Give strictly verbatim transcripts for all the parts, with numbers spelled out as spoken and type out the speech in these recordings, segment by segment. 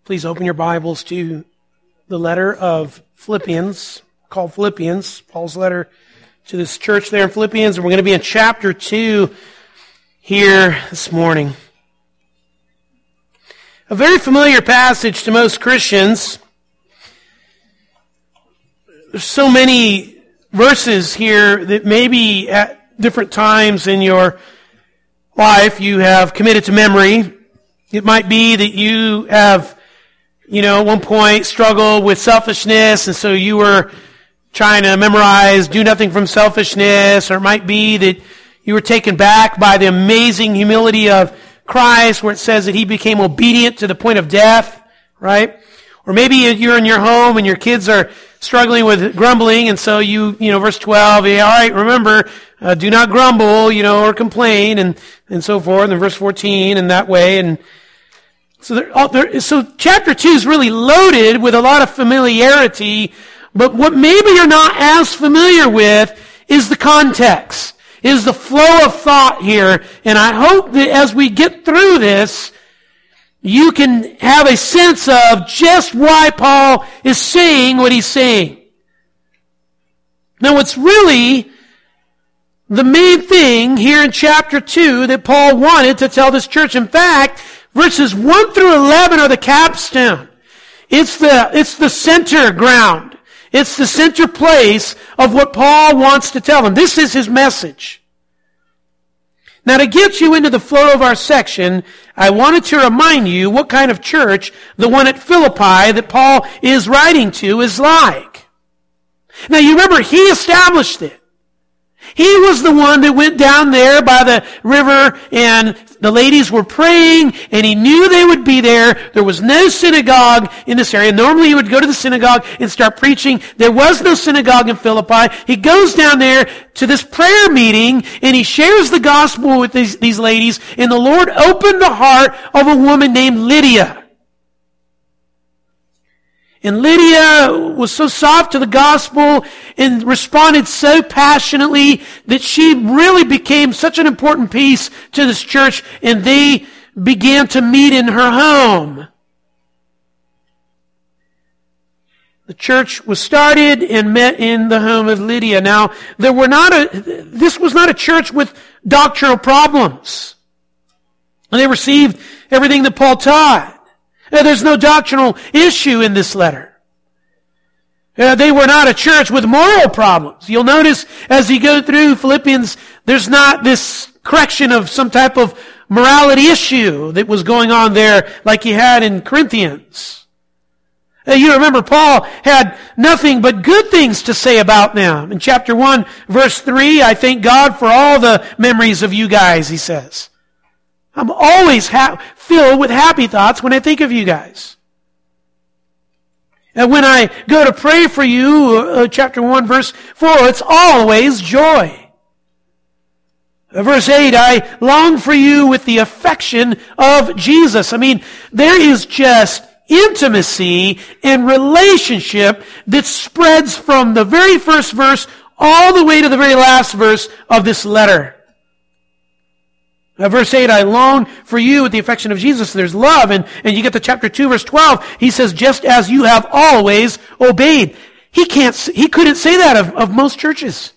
Please open your Bibles to the letter of Philippians, called Philippians, Paul's letter to this church there in Philippians. And we're going to be in chapter two here this morning. A very familiar passage to most Christians. There's so many verses here that maybe at different times in your life you have committed to memory. It might be that you have, you know, at one point struggled with selfishness, and so you were trying to memorize do nothing from selfishness, or it might be that you were taken back by the amazing humility of Christ, where it says that He became obedient to the point of death, right? Or maybe you're in your home and your kids are struggling with grumbling, and so you, you know, verse twelve, yeah, all right, remember, uh, do not grumble, you know, or complain, and, and so forth, and verse fourteen, and that way, and so there, all, there, so chapter two is really loaded with a lot of familiarity, but what maybe you're not as familiar with is the context, is the flow of thought here, and I hope that as we get through this, you can have a sense of just why Paul is saying what he's saying. Now, what's really the main thing here in chapter two that Paul wanted to tell this church, in fact, verses one through eleven are the capstone. It's the, it's the center ground. It's the center place of what Paul wants to tell them. This is his message. Now, to get you into the flow of our section, I wanted to remind you what kind of church the one at Philippi that Paul is writing to is like. Now, you remember, he established it. He was the one that went down there by the river, and the ladies were praying, and he knew they would be there. There was no synagogue in this area. Normally he would go to the synagogue and start preaching. There was no synagogue in Philippi. He goes down there to this prayer meeting, and he shares the gospel with these, these ladies, and the Lord opened the heart of a woman named Lydia. And Lydia was so soft to the gospel and responded so passionately that she really became such an important piece to this church, and they began to meet in her home. The church was started and met in the home of Lydia. Now, there were not a, this was not a church with doctrinal problems. They received everything that Paul taught. Now, there's no doctrinal issue in this letter. Uh, they were not a church with moral problems. You'll notice as you go through Philippians, there's not this correction of some type of morality issue that was going on there like you had in Corinthians. Uh, you remember Paul had nothing but good things to say about them. In chapter one, verse three, I thank God for all the memories of you guys, he says. I'm always ha- filled with happy thoughts when I think of you guys. And when I go to pray for you, uh, chapter one, verse four, it's always joy. Uh, verse eight, I long for you with the affection of Jesus. I mean, there is just intimacy and relationship that spreads from the very first verse all the way to the very last verse of this letter. Uh, verse eight, I long for you with the affection of Jesus. There's love. And, and you get to chapter two, verse twelve. He says, just as you have always obeyed. He can't, he couldn't say that of, of most churches.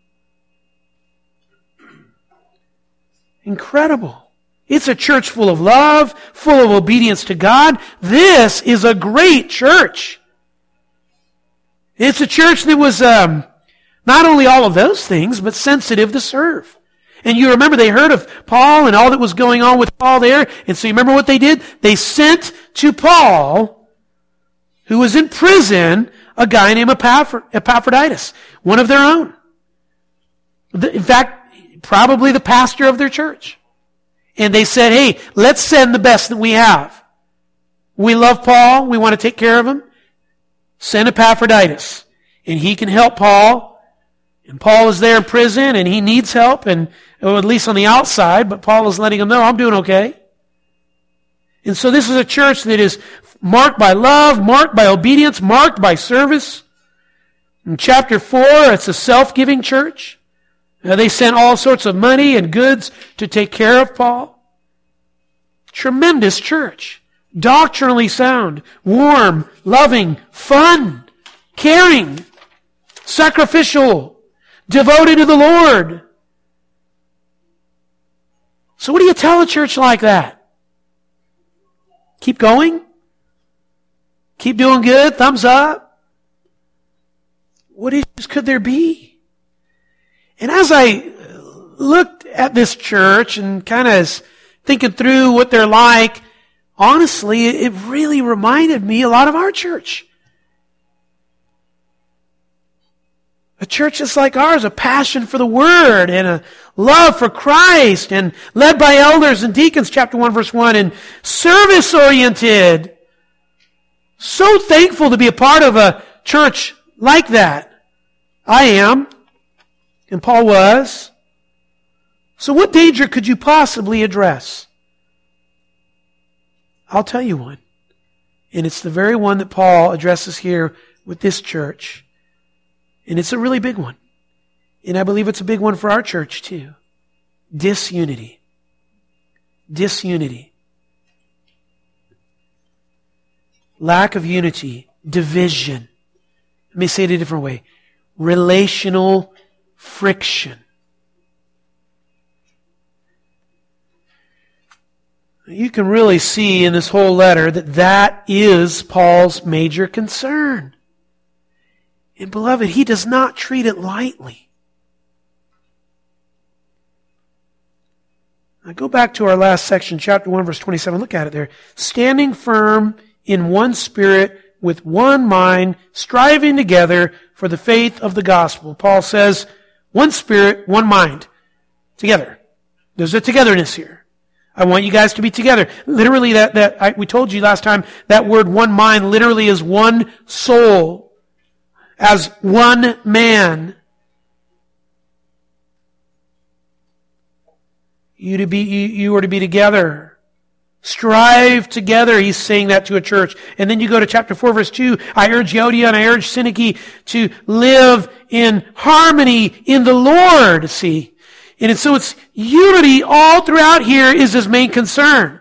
Incredible. It's a church full of love, full of obedience to God. This is a great church. It's a church that was um, not only all of those things, but sensitive to serve. And you remember they heard of Paul and all that was going on with Paul there. And so you remember what they did? They sent to Paul, who was in prison, a guy named Epaphroditus, one of their own. In fact, probably the pastor of their church. And they said, hey, let's send the best that we have. We love Paul. We want to take care of him. Send Epaphroditus. And he can help Paul. And Paul is there in prison, and he needs help, and or at least on the outside, but Paul is letting him know, I'm doing okay. And so this is a church that is marked by love, marked by obedience, marked by service. In chapter four, it's a self-giving church. Now, they sent all sorts of money and goods to take care of Paul. Tremendous church. doctrinally sound, warm, loving, fun, caring, sacrificial, devoted to the Lord. So what do you tell a church like that? Keep going? Keep doing good? Thumbs up? What issues could there be? And as I looked at this church and kind of thinking through what they're like, honestly, it really reminded me a lot of our church. A church that's like ours, a passion for the Word and a love for Christ and led by elders and deacons, chapter one, verse one, and service-oriented. So thankful to be a part of a church like that. I am, and Paul was. So what danger could you possibly address? I'll tell you one. And it's the very one that Paul addresses here with this church. And it's a really big one. And I believe it's a big one for our church too. Disunity. Disunity. Lack of unity. Division. Let me say it a different way. Relational friction. You can really see in this whole letter that that is Paul's major concern. And beloved, he does not treat it lightly. Now go back to our last section, chapter one, verse twenty-seven. Look at it there. Standing firm in one spirit, with one mind, striving together for the faith of the gospel. Paul says, one spirit, one mind. Together. There's a togetherness here. I want you guys to be together. Literally, that, that I, we told you last time, that word one mind literally is one soul. As one man. You to be, you, you are to be together. Strive together. He's saying that to a church. And then you go to chapter four, verse two. I urge Euodia and I urge Syntyche to live in harmony in the Lord. See? And so it's unity all throughout here is his main concern.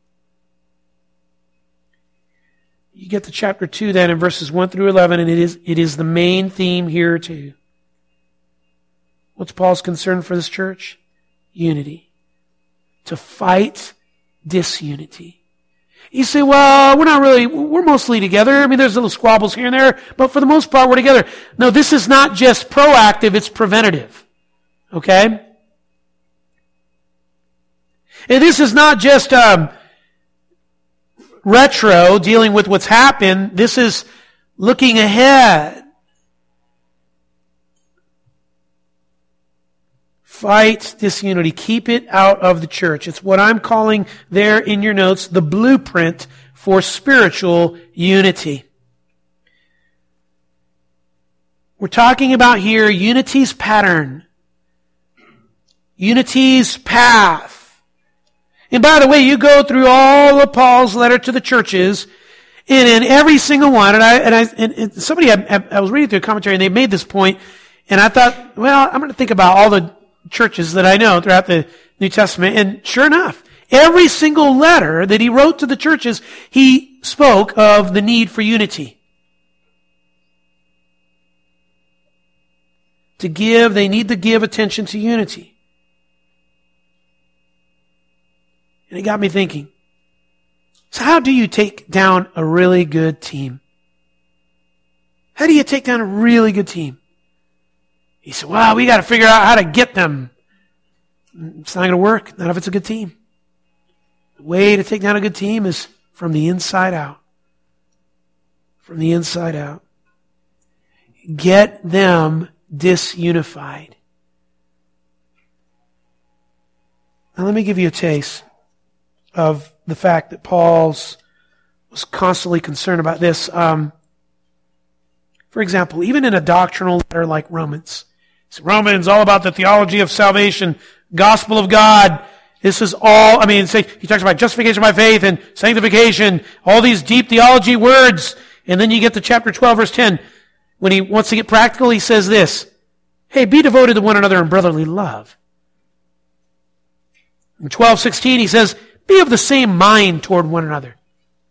You get to chapter two then in verses one through eleven, and it is, it is the main theme here too. What's Paul's concern for this church? Unity. To fight disunity. You say, well, we're not really, we're mostly together. I mean, there's little squabbles here and there, but for the most part, we're together. No, this is not just proactive, it's preventative. Okay? And this is not just um, retro, dealing with what's happened. This is looking ahead. Fight disunity. Keep it out of the church. It's what I'm calling there in your notes, the blueprint for spiritual unity. We're talking about here unity's pattern. Unity's path. And by the way, you go through all of Paul's letter to the churches, and in every single one, and I, and I, and, and somebody, I, I was reading through a commentary, and they made this point, and I thought, well, I'm going to think about all the churches that I know throughout the New Testament, and sure enough, every single letter that he wrote to the churches, he spoke of the need for unity. To give, they need to give attention to unity. And it got me thinking, so how do you take down a really good team? How do you take down a really good team? He said, well, we got to figure out how to get them. It's not going to work, not if it's a good team. The way to take down a good team is from the inside out. From the inside out. Get them disunified. Now let me give you a taste of the fact that Paul's was constantly concerned about this. Um, for example, even in a doctrinal letter like Romans, it's Romans all about the theology of salvation, gospel of God. This is all, I mean, say, he talks about justification by faith and sanctification, all these deep theology words. And then you get to chapter twelve, verse ten. When he wants to get practical, he says this, hey, be devoted to one another in brotherly love. In twelve sixteen, he says, be of the same mind toward one another.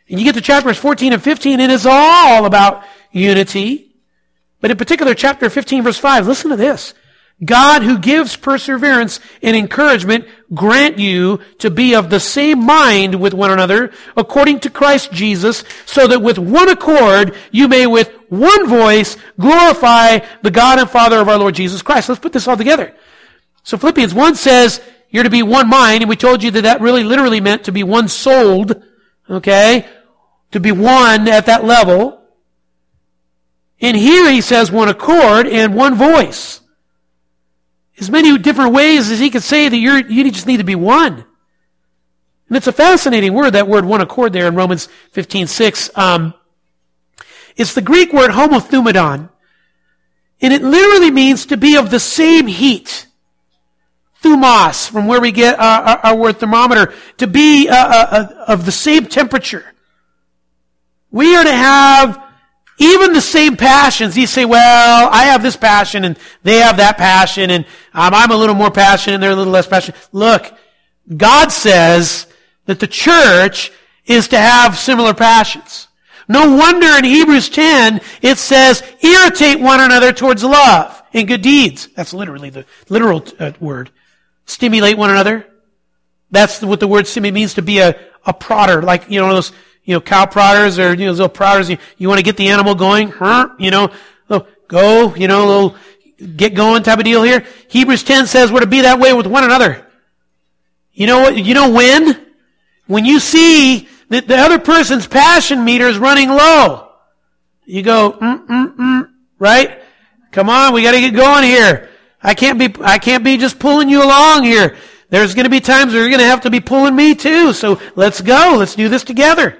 And you get to chapters fourteen and fifteen, and it's all about unity. But in particular, chapter fifteen, verse five, listen to this. God, who gives perseverance and encouragement, grant you to be of the same mind with one another, according to Christ Jesus, so that with one accord you may with one voice glorify the God and Father of our Lord Jesus Christ. Let's put this all together. So Philippians one says you're to be one mind, and we told you that that really literally meant to be one-souled, okay? To be one at that level. And here he says one accord and one voice. As many different ways as he could say that you're, you just need to be one. And it's a fascinating word, that word one accord there in Romans fifteen six. Um, it's the Greek word homothumadon. And it literally means to be of the same heat. Thumos, from where we get our, our, our word thermometer. To be uh, uh, uh, of the same temperature. We are to have even the same passions. You say, well, I have this passion and they have that passion, and um, I'm a little more passionate and they're a little less passionate. Look, God says that the church is to have similar passions. No wonder in Hebrews ten it says, irritate one another towards love and good deeds. That's literally the literal uh, word. Stimulate one another. That's what the word stimulate means, to be a, a prodder, like, you know, those You know, cow prodders, or, you know, those little prodders, you, you want to get the animal going, huh? You know, go, you know, little get going type of deal here. Hebrews ten says we're to be that way with one another. You know what, you know when? When you see that the other person's passion meter is running low. You go, mm, mm, mm, right? Come on, we gotta get going here. I can't be, I can't be just pulling you along here. There's gonna be times where you're gonna have to be pulling me too, so let's go, let's do this together.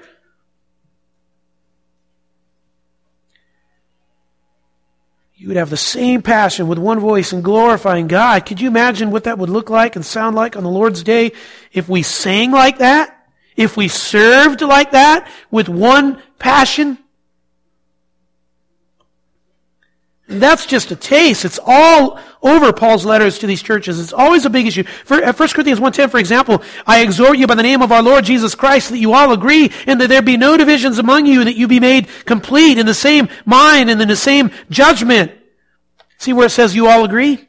You would have the same passion with one voice in glorifying God. Could you imagine what that would look like and sound like on the Lord's Day if we sang like that? If we served like that with one passion? And that's just a taste. It's all over Paul's letters to these churches. It's always a big issue. For, at First Corinthians one ten, for example, I exhort you by the name of our Lord Jesus Christ that you all agree and that there be no divisions among you, that you be made complete in the same mind and in the same judgment. See where it says you all agree?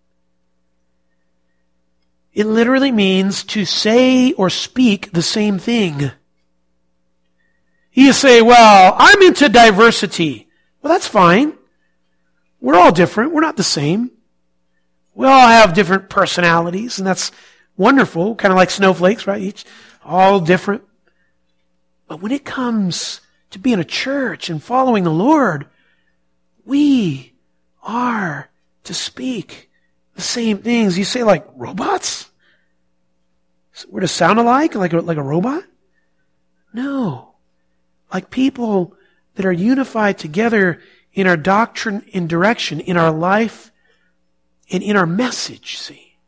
It literally means to say or speak the same thing. You say, well, I'm into diversity. Well, that's fine. We're all different. We're not the same. We all have different personalities, and that's wonderful, kind of like snowflakes, right? Each all different. But when it comes to being a church and following the Lord, we are to speak the same things. You say, like robots? We're to sound alike, like a, like a robot? No. Like people that are unified together in our doctrine and direction, in our life, and in our message, see.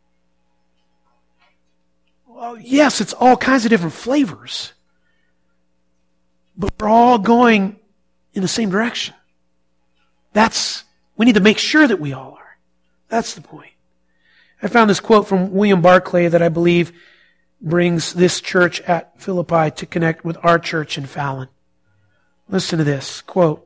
Well, yes, it's all kinds of different flavors. But we're all going in the same direction. That's, we need to make sure that we all are. That's the point. I found this quote from William Barclay that I believe brings this church at Philippi to connect with our church in Fallon. Listen to this, quote,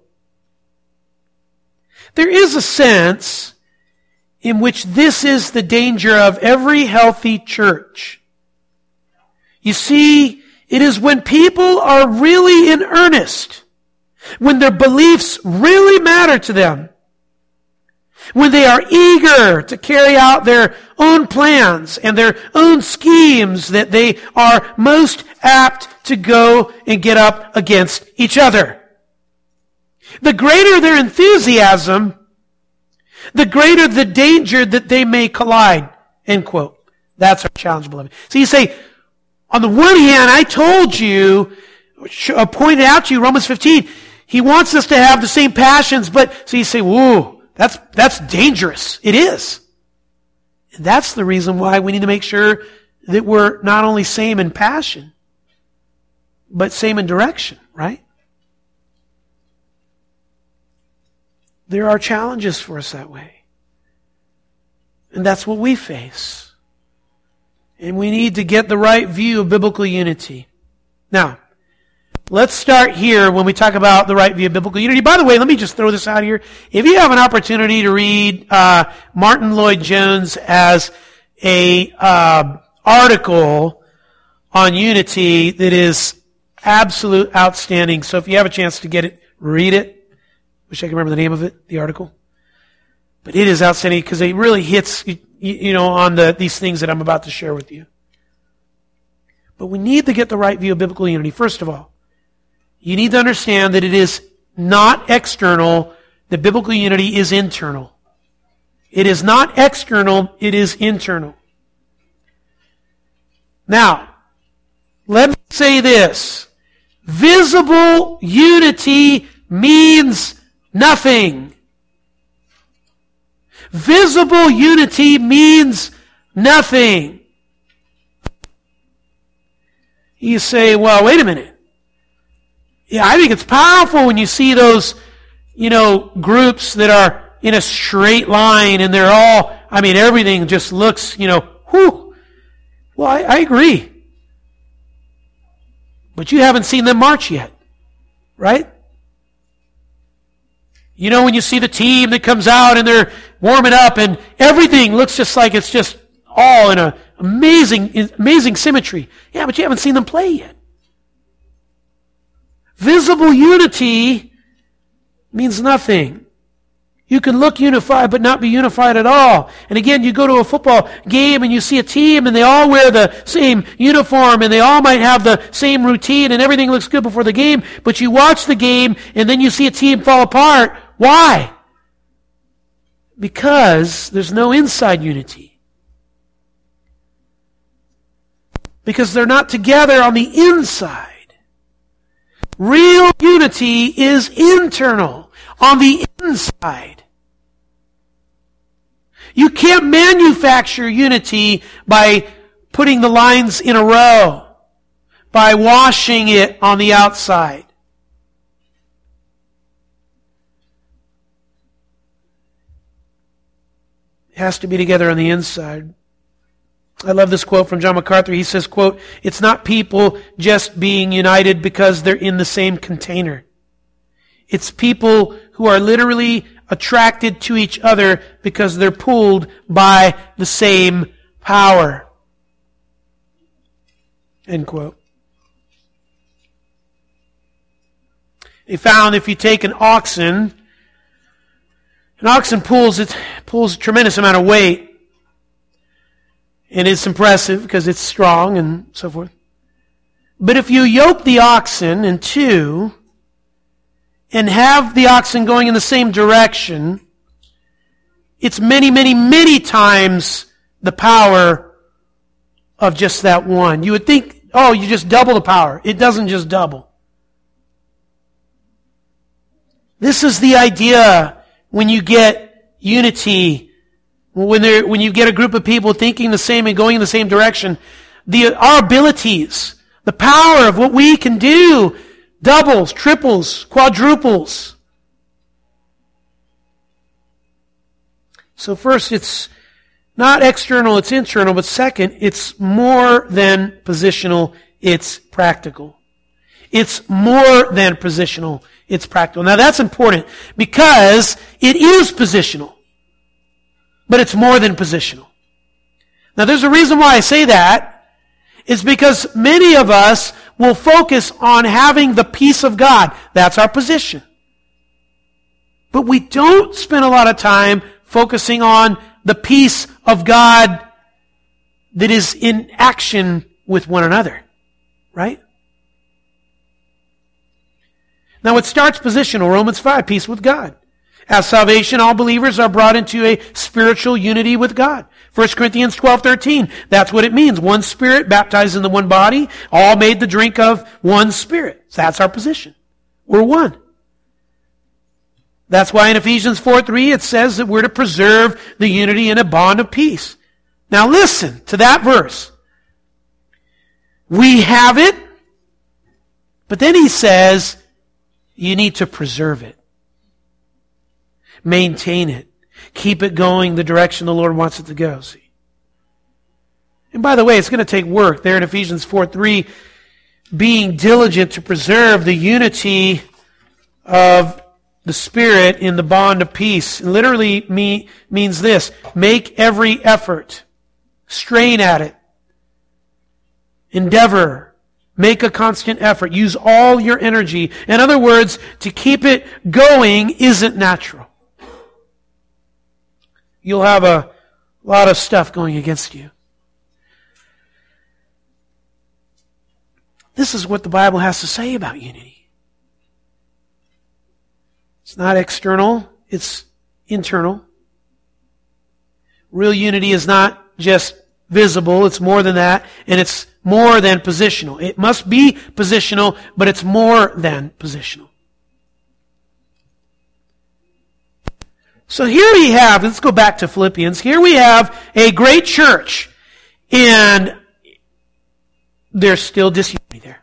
there is a sense in which this is the danger of every healthy church. You see, it is when people are really in earnest, when their beliefs really matter to them, when they are eager to carry out their own plans and their own schemes, that they are most apt to go and get up against each other. The greater their enthusiasm, the greater the danger that they may collide. End quote. That's our challenge, beloved. So you say, on the one hand, I told you, pointed out to you, Romans fifteen, he wants us to have the same passions, but, so you say, whoa, that's, that's dangerous. It is. And that's the reason why we need to make sure that we're not only same in passion, but same in direction, right? There are challenges for us that way. And that's what we face. And we need to get the right view of biblical unity. Now, Let's start here when we talk about the right view of biblical unity. By the way, let me just throw this out here. If you have an opportunity to read uh, Martin Lloyd-Jones as a uh, article on unity that is absolute outstanding. So if you have a chance to get it, read it. Wish I could remember the name of it, the article. But it is outstanding because it really hits, you, you know, on the these things that I'm about to share with you. But we need to get the right view of biblical unity. First of all, you need to understand that it is not external, that biblical unity is internal. It is not external, it is internal. Now, let me say this. Visible unity means nothing. Visible unity means nothing. You say, well, wait a minute. Yeah, I think it's powerful when you see those, you know, groups that are in a straight line and they're all, I mean, everything just looks, you know, whew. Well, I, I agree. But you haven't seen them march yet, right? You know, when you see the team that comes out and they're warming up and everything looks just like it's just all in a amazing, amazing symmetry. Yeah, but you haven't seen them play yet. Visible unity means nothing. You can look unified but not be unified at all. And again, you go to a football game and you see a team and they all wear the same uniform and they all might have the same routine and everything looks good before the game, but you watch the game and then you see a team fall apart. Why? Because there's no inside unity. Because they're not together on the inside. Real unity is internal, on the inside. You can't manufacture unity by putting the lines in a row, by washing it on the outside. It has to be together on the inside. I love this quote from John MacArthur. He says, quote, "It's not people just being united because they're in the same container. It's people who are literally attracted to each other because they're pulled by the same power." End quote. They found if you take an oxen, an oxen pulls it pulls a tremendous amount of weight. And it's impressive because it's strong and so forth. But if you yoke the oxen in two and have the oxen going in the same direction, it's many, many, many times the power of just that one. You would think, oh, you just double the power. It doesn't just double. This is the idea when you get unity. When there, when you get a group of people thinking the same and going in the same direction, the, our abilities, the power of what we can do, doubles, triples, quadruples. So first, it's not external, it's internal, but second, it's more than positional, it's practical. It's more than positional, it's practical. Now that's important because it is positional. But it's more than positional. Now there's a reason why I say that. It's because many of us will focus on having the peace of God. That's our position. But we don't spend a lot of time focusing on the peace of God that is in action with one another. Right? Now it starts positional. Romans five, peace with God. As salvation, all believers are brought into a spiritual unity with God. First Corinthians twelve thirteen. That's what it means. One Spirit, baptized in the one body, all made to drink of one Spirit. So that's our position. We're one. That's why in Ephesians four three it says that we're to preserve the unity in a bond of peace. Now listen to that verse. We have it, but then he says you need to preserve it. Maintain it. Keep it going the direction the Lord wants it to go. See? And by the way, it's going to take work. There in Ephesians four three, being diligent to preserve the unity of the Spirit in the bond of peace. It literally me, means this: make every effort, strain at it, endeavor, make a constant effort, use all your energy. In other words, to keep it going isn't natural. You'll have a lot of stuff going against you. This is what the Bible has to say about unity. It's not external, it's internal. Real unity is not just visible, it's more than that, and it's more than positional. It must be positional, but it's more than positional. So here we have, let's go back to Philippians, here we have a great church, and there's still disunity there.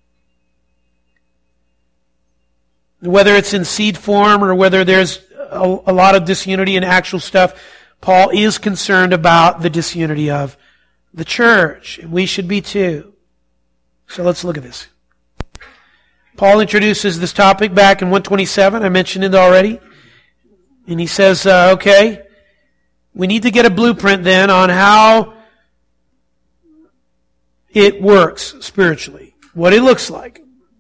Whether it's in seed form or whether there's a, a lot of disunity in actual stuff, Paul is concerned about the disunity of the church, and we should be too. So let's look at this. Paul introduces this topic back in one twenty-seven. I mentioned it already. And he says, uh, okay, we need to get a blueprint then on how it works spiritually, what it looks like.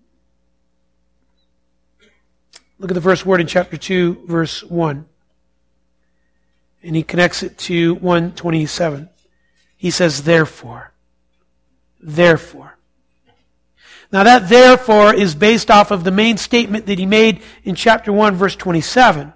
Look at the first word in chapter two, verse one. And he connects it to one twenty-seven. He says, therefore. Therefore. Now that therefore is based off of the main statement that he made in chapter one, verse twenty-seven.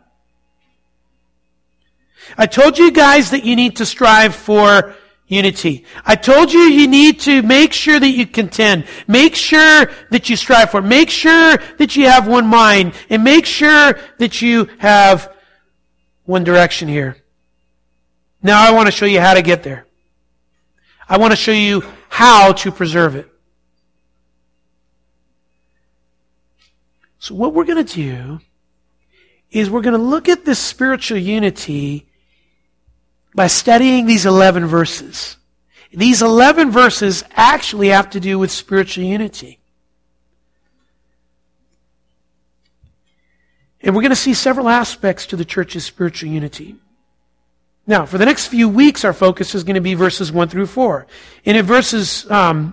I told you guys that you need to strive for unity. I told you you need to make sure that you contend. Make sure that you strive for it. Make sure that you have one mind. And make sure that you have one direction here. Now I want to show you how to get there. I want to show you how to preserve it. So what we're going to do is we're going to look at this spiritual unity by studying these eleven verses. These eleven verses actually have to do with spiritual unity. And we're going to see several aspects to the church's spiritual unity. Now, for the next few weeks, our focus is going to be verses one through four. And in verses um,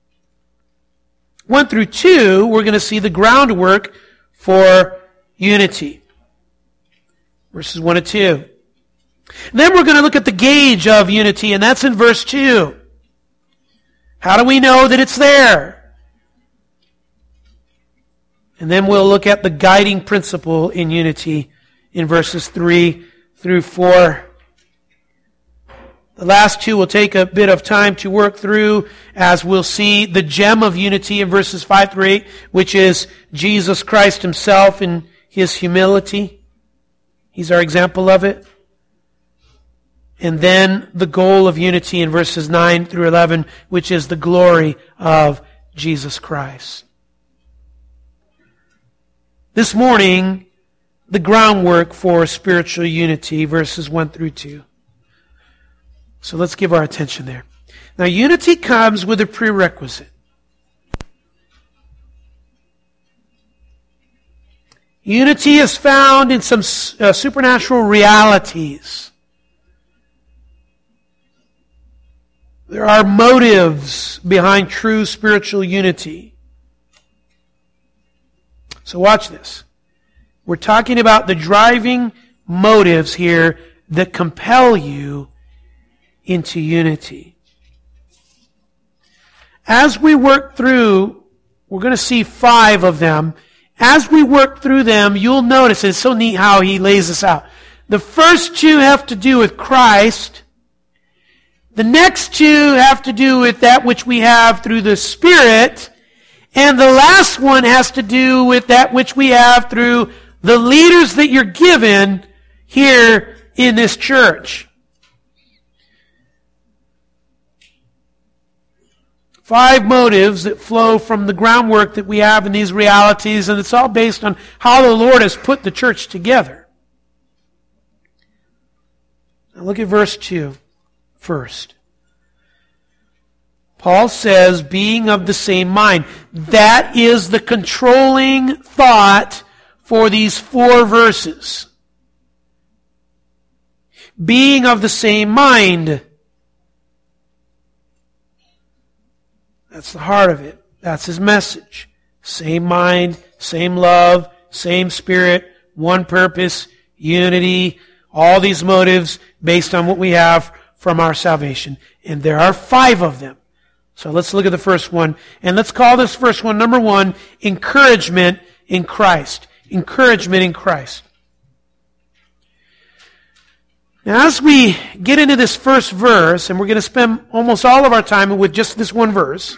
one through two, we're going to see the groundwork for unity. Verses one and two. Then we're going to look at the gauge of unity, and that's in verse two. How do we know that it's there? And then we'll look at the guiding principle in unity in verses three through four. The last two will take a bit of time to work through, as we'll see the gem of unity in verses five through eight, which is Jesus Christ himself in his humility. He's our example of it. And then the goal of unity in verses nine through eleven, which is the glory of Jesus Christ. This morning, the groundwork for spiritual unity, verses one through two. So let's give our attention there. Now, unity comes with a prerequisite. Unity is found in some uh, supernatural realities. There are motives behind true spiritual unity. So watch this. We're talking about the driving motives here that compel you into unity. As we work through, we're going to see five of them. As we work through them, you'll notice, it's so neat how he lays this out. The first two have to do with Christ. The next two have to do with that which we have through the Spirit. And the last one has to do with that which we have through the leaders that you're given here in this church. Five motives that flow from the groundwork that we have in these realities, and it's all based on how the Lord has put the church together. Now look at verse two first. Paul says, being of the same mind. That is the controlling thought for these four verses. Being of the same mind. That's the heart of it. That's his message. Same mind, same love, same spirit, one purpose, unity, all these motives based on what we have from our salvation. And there are five of them. So let's look at the first one. And let's call this first one, number one, encouragement in Christ. Encouragement in Christ. Now as we get into this first verse, and we're going to spend almost all of our time with just this one verse,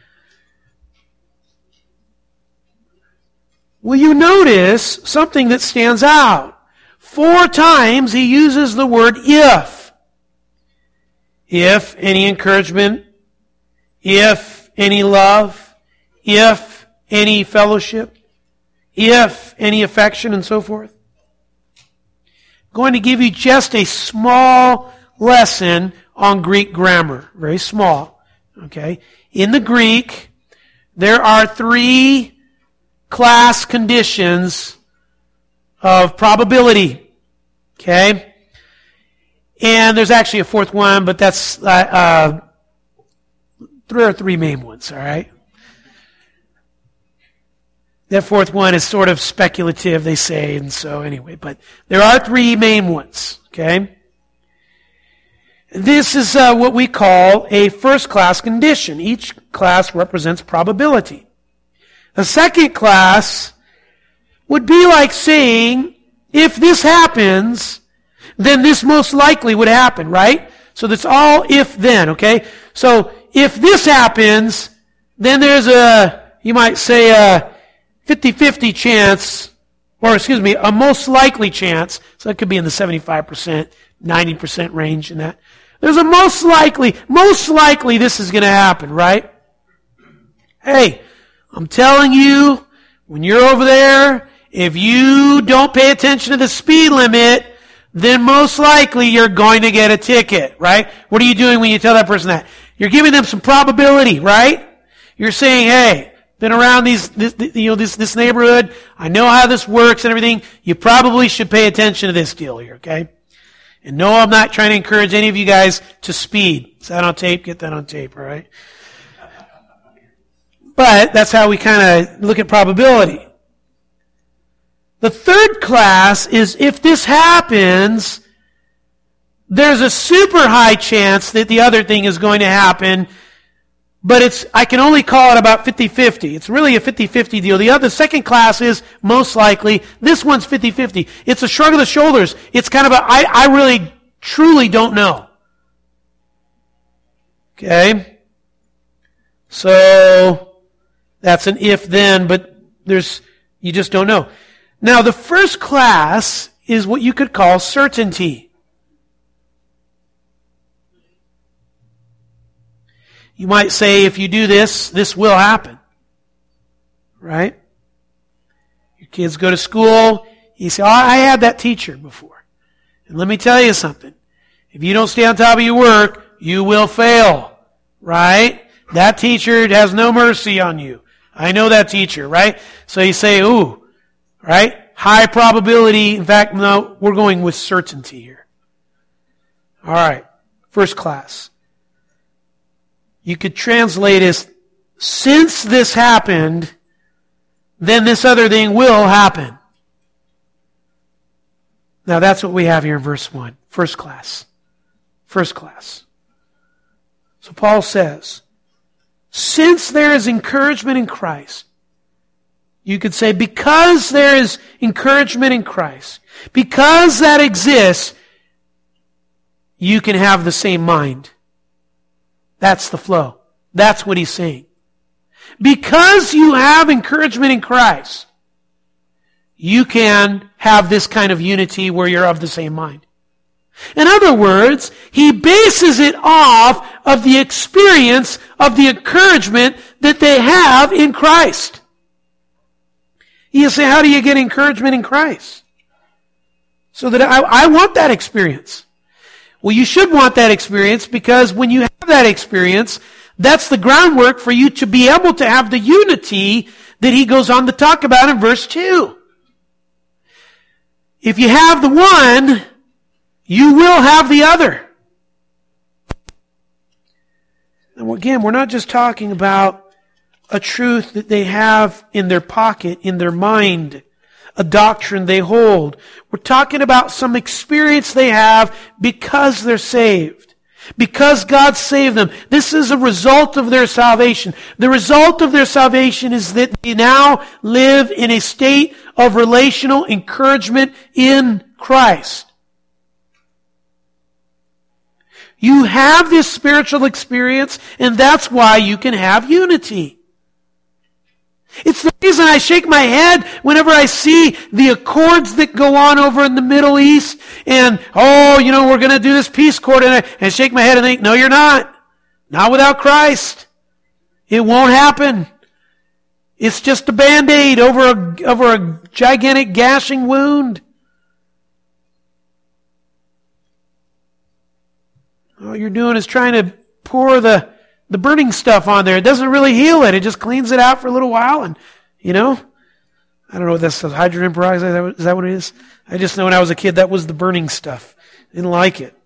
will you notice something that stands out? Four times he uses the word if. If any encouragement, if any love, if any fellowship, if any affection, and so forth. I'm going to give you just a small lesson on Greek grammar. Very small. Okay? In the Greek, there are three class conditions of probability. Okay? And there's actually a fourth one, but that's uh, uh, three or three main ones, all right? That fourth one is sort of speculative, they say, and so anyway, but there are three main ones, okay? This is uh, what we call a first-class condition. Each class represents probability. The second class would be like saying, if this happens, then this most likely would happen, right? So that's all if then, okay? So if this happens, then there's a, you might say a fifty-fifty chance, or excuse me, a most likely chance. So it could be in the seventy-five percent, ninety percent range in that. There's a most likely, most likely this is going to happen, right? Hey, I'm telling you, when you're over there, if you don't pay attention to the speed limit, then most likely you're going to get a ticket, right? What are you doing when you tell that person that? You're giving them some probability, right? You're saying, hey, been around these, this, you know, this, this neighborhood. I know how this works and everything. You probably should pay attention to this deal here, okay? And no, I'm not trying to encourage any of you guys to speed. Is that on tape? Get that on tape, all right? But that's how we kind of look at probability. The third class is if this happens, there's a super high chance that the other thing is going to happen, but it's, I can only call it about fifty-fifty. It's really a fifty-fifty deal. The other, second class is most likely. This one's fifty-fifty. It's a shrug of the shoulders. It's kind of a, I, I really, truly don't know. Okay? So, that's an if-then, but there's, you just don't know. Now, the first class is what you could call certainty. You might say, if you do this, this will happen. Right? Your kids go to school, you say, oh, I had that teacher before. And let me tell you something. If you don't stay on top of your work, you will fail. Right? That teacher has no mercy on you. I know that teacher, right? So you say, ooh, right? High probability. In fact, no, we're going with certainty here. All right. First class. You could translate as, since this happened, then this other thing will happen. Now that's what we have here in verse one. First class. First class. So Paul says, since there is encouragement in Christ, you could say, because there is encouragement in Christ, because that exists, you can have the same mind. That's the flow. That's what he's saying. Because you have encouragement in Christ, you can have this kind of unity where you're of the same mind. In other words, he bases it off of the experience of the encouragement that they have in Christ. You say, how do you get encouragement in Christ? So that I, I want that experience. Well, you should want that experience because when you have that experience, That's the groundwork for you to be able to have the unity that he goes on to talk about in verse two. If you have the one, you will have the other. And again, we're not just talking about a truth that they have in their pocket, in their mind, a doctrine they hold. We're talking about some experience they have because they're saved. Because God saved them. This is a result of their salvation. The result of their salvation is that they now live in a state of relational encouragement in Christ. You have this spiritual experience, and that's why you can have unity. It's the reason I shake my head whenever I see the accords that go on over in the Middle East, and, oh, you know, we're going to do this peace accord, and I, and I shake my head and think, no, you're not. Not without Christ. It won't happen. It's just a Band-Aid over a, over a gigantic gashing wound. All you're doing is trying to pour the The burning stuff on there. It doesn't really heal it. It just cleans it out for a little while. And, you know, I don't know what that's, hydrogen peroxide, is that, what, is that what it is? I just know when I was a kid, that was the burning stuff. Didn't like it.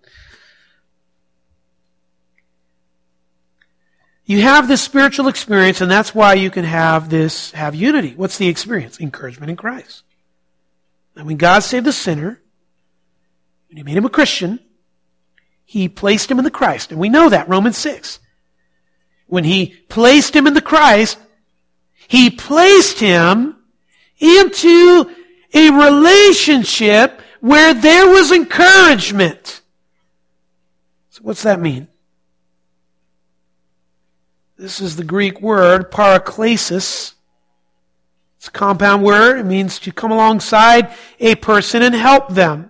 You have this spiritual experience, and that's why you can have this, have unity. What's the experience? Encouragement in Christ. And when God saved the sinner, when He made him a Christian, He placed him in the Christ. And we know that, Romans six. When He placed him in the Christ, He placed him into a relationship where there was encouragement. So what's that mean? This is the Greek word, paraklesis. It's a compound word. It means to come alongside a person and help them.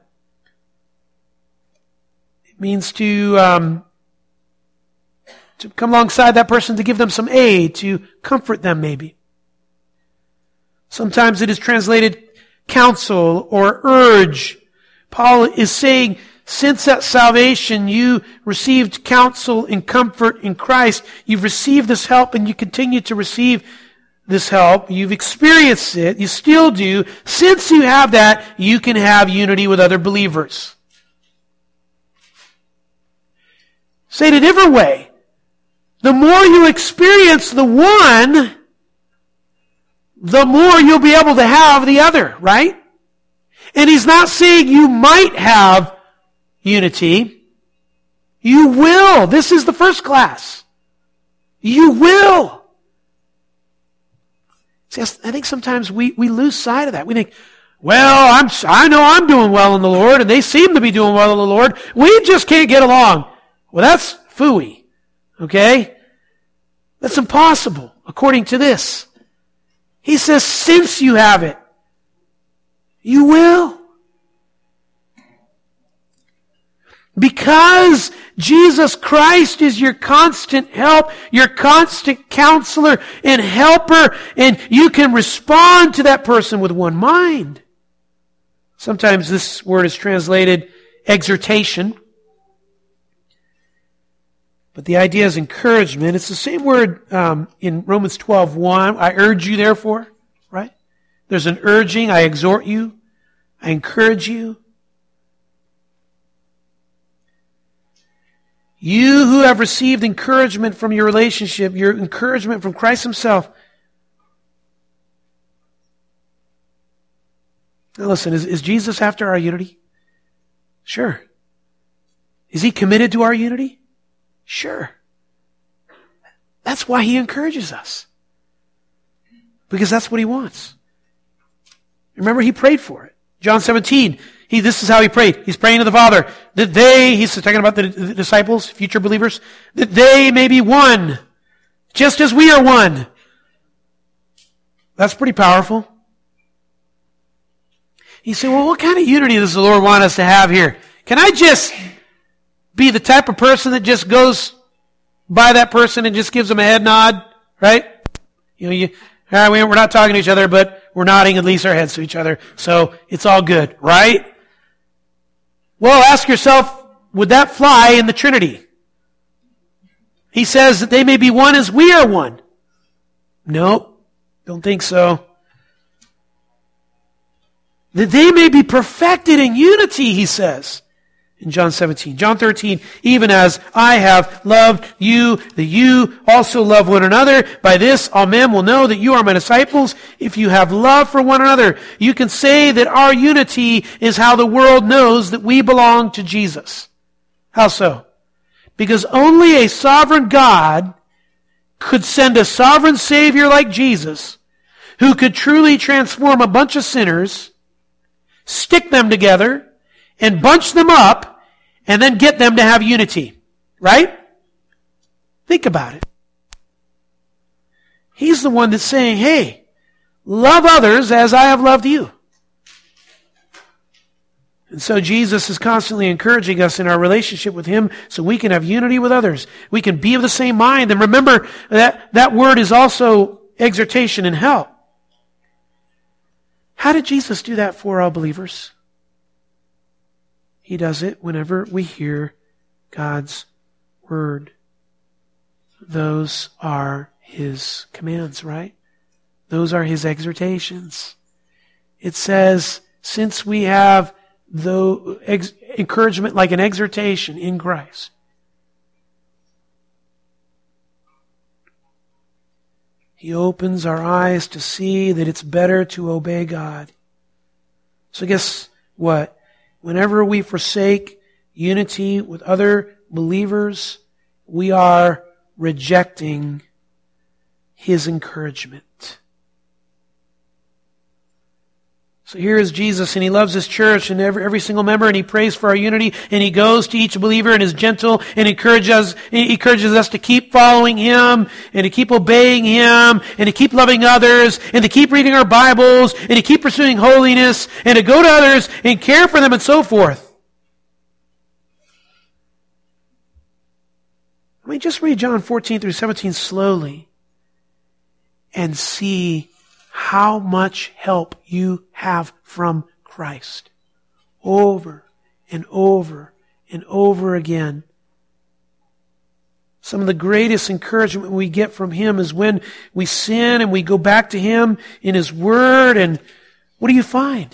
It means to... Um, to come alongside that person to give them some aid, to comfort them maybe. Sometimes it is translated counsel or urge. Paul is saying, since that salvation you received counsel and comfort in Christ, you've received this help and you continue to receive this help. You've experienced it. You still do. Since you have that, you can have unity with other believers. Say it a different way. The more you experience the one, the more you'll be able to have the other, right? And he's not saying you might have unity. You will. This is the first class. You will. See, I think sometimes we, we lose sight of that. We think, well, I'm, I know I'm doing well in the Lord, and they seem to be doing well in the Lord. We just can't get along. Well, that's phooey. Okay? That's impossible, according to this. He says, since you have it, you will. Because Jesus Christ is your constant help, your constant counselor and helper, and you can respond to that person with one mind. Sometimes this word is translated exhortation. But the idea is encouragement. It's the same word um, in Romans twelve one. I urge you, therefore, right? There's an urging. I exhort you. I encourage you. You who have received encouragement from your relationship, your encouragement from Christ Himself. Now listen, is, is Jesus after our unity? Sure. Is He committed to our unity? Sure. That's why He encourages us. Because that's what He wants. Remember, He prayed for it. John seventeen, he, this is how He prayed. He's praying to the Father that they, He's talking about the, the disciples, future believers, that they may be one, just as we are one. That's pretty powerful. You say, well, what kind of unity does the Lord want us to have here? Can I just be the type of person that just goes by that person and just gives them a head nod, right? You know, you, all right, we're not talking to each other, but we're nodding at least our heads to each other, so it's all good, right? Well, ask yourself, would that fly in the Trinity? He says that they may be one as we are one. Nope, don't think so. That they may be perfected in unity, he says in John seventeen. John thirteen, even as I have loved you, that you also love one another. By this all men will know that you are my disciples, if you have love for one another. You can say that our unity is how the world knows that we belong to Jesus. How so? Because only a sovereign God could send a sovereign Savior like Jesus, who could truly transform a bunch of sinners, stick them together, and bunch them up, and then get them to have unity. Right? Think about it. He's the one that's saying, hey, love others as I have loved you. And so Jesus is constantly encouraging us in our relationship with Him so we can have unity with others. We can be of the same mind. And remember that that word is also exhortation and help. How did Jesus do that for all believers? He does it whenever we hear God's word. Those are His commands, right? Those are His exhortations. It says, since we have the ex- encouragement like an exhortation in Christ, He opens our eyes to see that it's better to obey God. So guess what? Whenever we forsake unity with other believers, we are rejecting His encouragement. So here is Jesus, and He loves His church and every, every single member, and He prays for our unity, and He goes to each believer and is gentle and encourages, He encourages us to keep following Him and to keep obeying Him and to keep loving others and to keep reading our Bibles and to keep pursuing holiness and to go to others and care for them and so forth. I mean, just read John fourteen through seventeen slowly and see how much help you have from Christ. Over and over and over again. Some of the greatest encouragement we get from Him is when we sin and we go back to Him in His Word, and what do you find?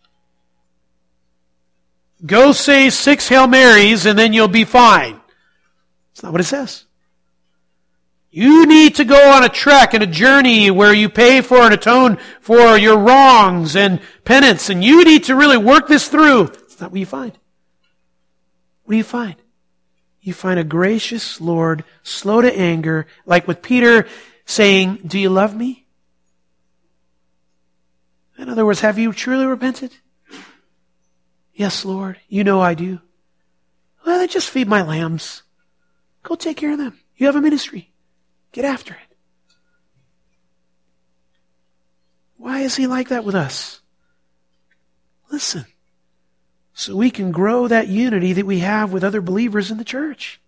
Go say six Hail Marys and then you'll be fine. That's not what it says. You need to go on a trek and a journey where you pay for and atone for your wrongs and penance, and you need to really work this through. That's not what you find. What do you find? You find a gracious Lord, slow to anger, like with Peter saying, do you love me? In other words, have you truly repented? Yes, Lord, you know I do. Well, then just feed my lambs. Go take care of them. You have a ministry. Get after it. Why is He like that with us? Listen, so we can grow that unity that we have with other believers in the church.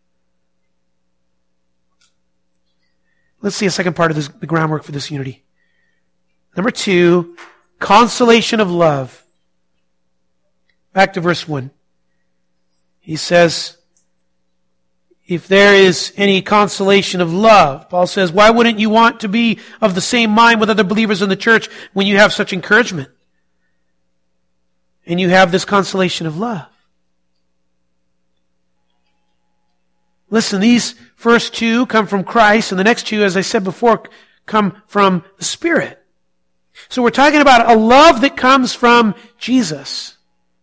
Let's see a second part of this, the groundwork for this unity. Number two, consolation of love. Back to verse one. He says, if there is any consolation of love, Paul says, why wouldn't you want to be of the same mind with other believers in the church when you have such encouragement? And you have this consolation of love. Listen, these first two come from Christ, and the next two, as I said before, come from the Spirit. So we're talking about a love that comes from Jesus.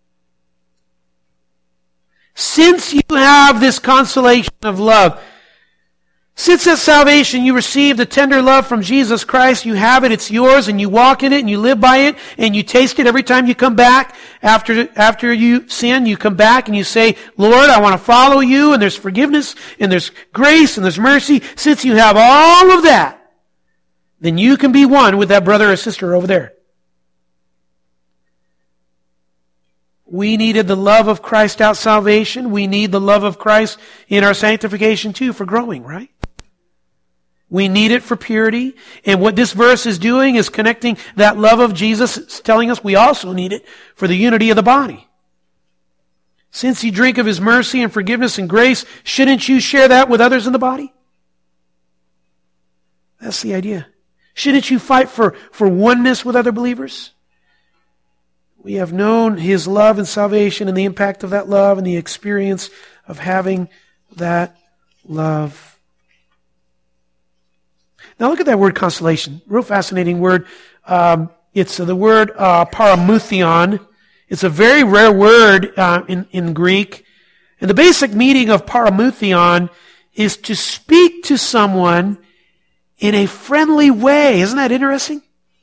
Since you have this consolation of love, since at salvation you received the tender love from Jesus Christ, you have it, it's yours, and you walk in it, and you live by it, and you taste it every time you come back. After, after you sin, you come back and you say, Lord, I want to follow you, and there's forgiveness, and there's grace, and there's mercy. Since you have all of that, then you can be one with that brother or sister over there. We needed the love of Christ out salvation. We need the love of Christ in our sanctification too for growing, right? We need it for purity. And what this verse is doing is connecting that love of Jesus. It's telling us we also need it for the unity of the body. Since you drink of His mercy and forgiveness and grace, shouldn't you share that with others in the body? That's the idea. Shouldn't you fight for, for oneness with other believers? We have known His love and salvation and the impact of that love and the experience of having that love. Now look at that word consolation. Real fascinating word. Um, it's the word uh, paramuthion. It's a very rare word uh, in, in Greek. And the basic meaning of paramuthion is to speak to someone in a friendly way. Isn't that interesting?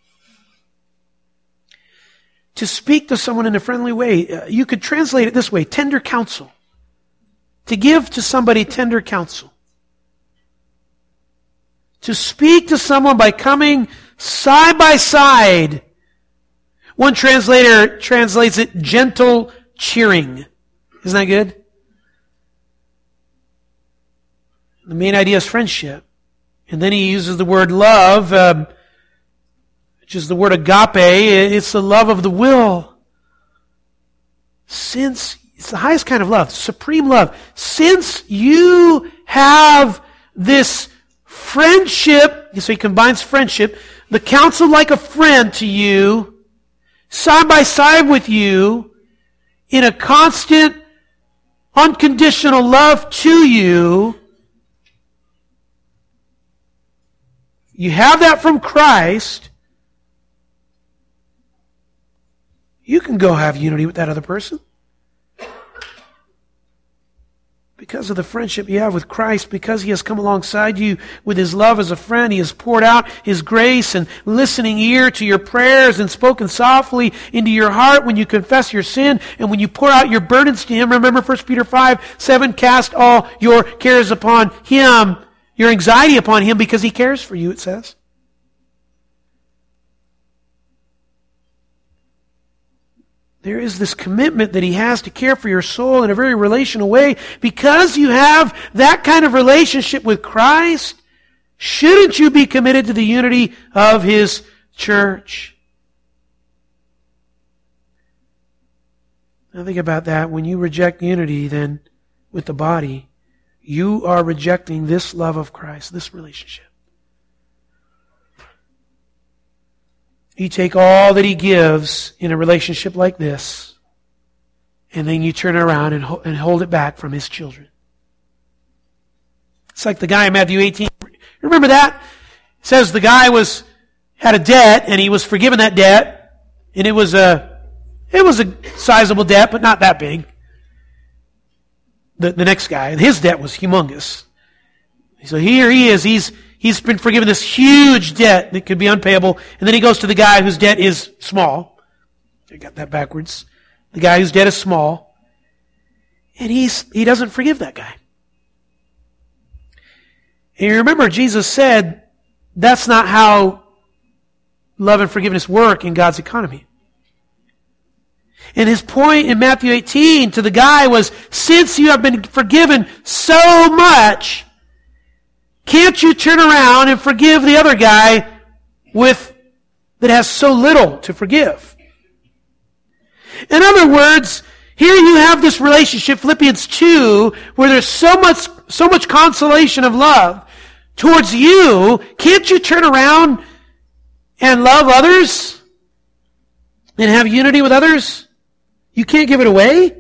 To speak to someone in a friendly way. Uh, you could translate it this way, tender counsel. To give to somebody tender counsel. To speak to someone by coming side by side. One translator translates it gentle cheering. Isn't that good? The main idea is friendship. And then he uses the word love, uh, which is the word agape. It's the love of the will. Since, it's the highest kind of love, supreme love. Since you have this friendship, so he combines friendship, the counsel like a friend to you, side by side with you, in a constant, unconditional love to you. You have that from Christ. You can go have unity with that other person. Because of the friendship you have with Christ, because He has come alongside you with His love as a friend, He has poured out His grace and listening ear to your prayers and spoken softly into your heart when you confess your sin and when you pour out your burdens to Him. Remember First Peter five, seven, cast all your cares upon Him, your anxiety upon Him because He cares for you, it says. There is this commitment that He has to care for your soul in a very relational way. Because you have that kind of relationship with Christ, shouldn't you be committed to the unity of His church? Now think about that. When you reject unity then with the body, you are rejecting this love of Christ, this relationship. You take all that He gives in a relationship like this, and then you turn around and, ho- and hold it back from His children. It's like the guy in Matthew eighteen. Remember that? It says the guy was had a debt, and he was forgiven that debt, and it was a it was a sizable debt, but not that big. The the next guy, his debt was humongous. So here he is. He's He's been forgiven this huge debt that could be unpayable. And then he goes to the guy whose debt is small. I got that backwards. The guy whose debt is small. And he's he doesn't forgive that guy. And you remember Jesus said that's not how love and forgiveness work in God's economy. And his point in Matthew eighteen to the guy was, since you have been forgiven so much, can't you turn around and forgive the other guy with that has so little to forgive? In other words, here you have this relationship, Philippians two, where there's so much so much consolation of love towards you. Can't you turn around and love others and have unity with others? You can't give it away.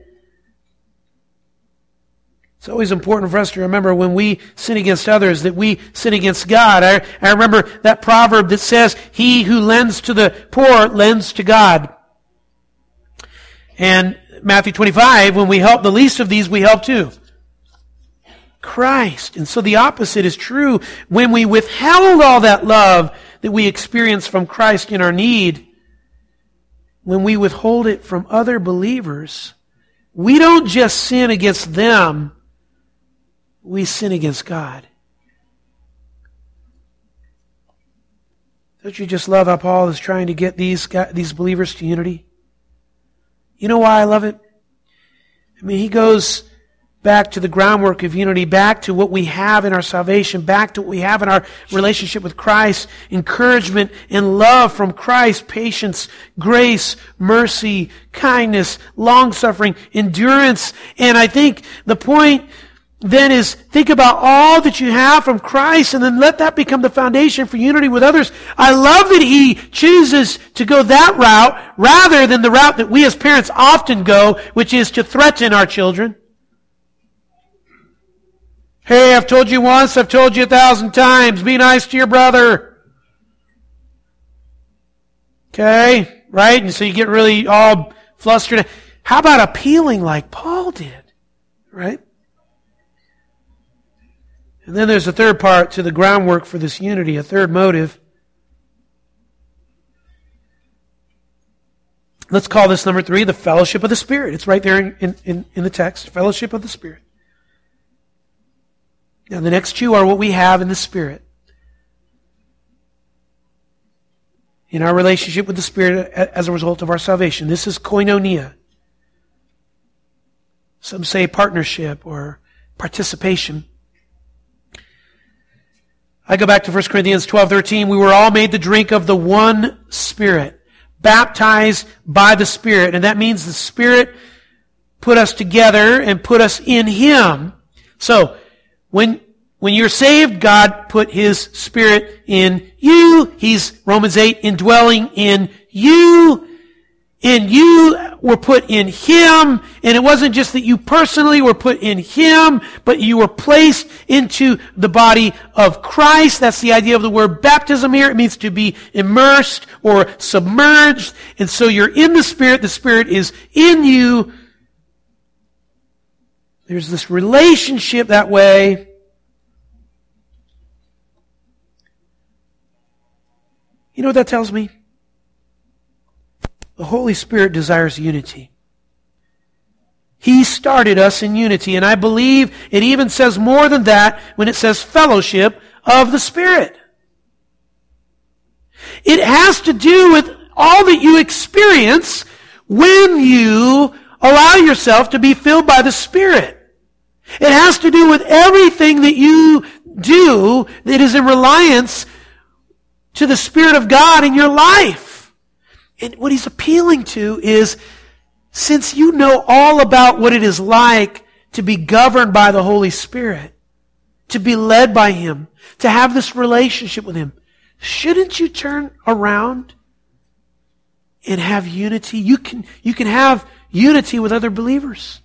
It's always important for us to remember when we sin against others that we sin against God. I, I remember that proverb that says, he who lends to the poor lends to God. And Matthew twenty-five, when we help the least of these, we help too. Christ. And so the opposite is true. When we withheld all that love that we experience from Christ in our need, when we withhold it from other believers, we don't just sin against them, we sin against God. Don't you just love how Paul is trying to get these these believers to unity? You know why I love it? I mean, he goes back to the groundwork of unity, back to what we have in our salvation, back to what we have in our relationship with Christ, encouragement and love from Christ, patience, grace, mercy, kindness, long-suffering, endurance. And I think the point then is think about all that you have from Christ and then let that become the foundation for unity with others. I love that He chooses to go that route rather than the route that we as parents often go, which is to threaten our children. Hey, I've told you once, I've told you a thousand times, be nice to your brother. Okay, right? And so you get really all flustered. How about appealing like Paul did, right? And then there's a third part to the groundwork for this unity, a third motive. Let's call this number three, the fellowship of the Spirit. It's right there in, in, in the text, fellowship of the Spirit. Now the next two are what we have in the Spirit. In our relationship with the Spirit as a result of our salvation. This is koinonia. Some say partnership or participation. I go back to First Corinthians twelve thirteen. We were all made to drink of the one Spirit, baptized by the Spirit. And that means the Spirit put us together and put us in Him. So, when, when you're saved, God put His Spirit in you. He's, Romans eight, indwelling in you. And you were put in Him, and it wasn't just that you personally were put in Him, but you were placed into the body of Christ. That's the idea of the word baptism here. It means to be immersed or submerged. And so you're in the Spirit. The Spirit is in you. There's this relationship that way. You know what that tells me? The Holy Spirit desires unity. He started us in unity, and I believe it even says more than that when it says fellowship of the Spirit. It has to do with all that you experience when you allow yourself to be filled by the Spirit. It has to do with everything that you do that is in reliance to the Spirit of God in your life. And what he's appealing to is, since you know all about what it is like to be governed by the Holy Spirit, to be led by Him, to have this relationship with Him, shouldn't you turn around and have unity? You can, you can have unity with other believers.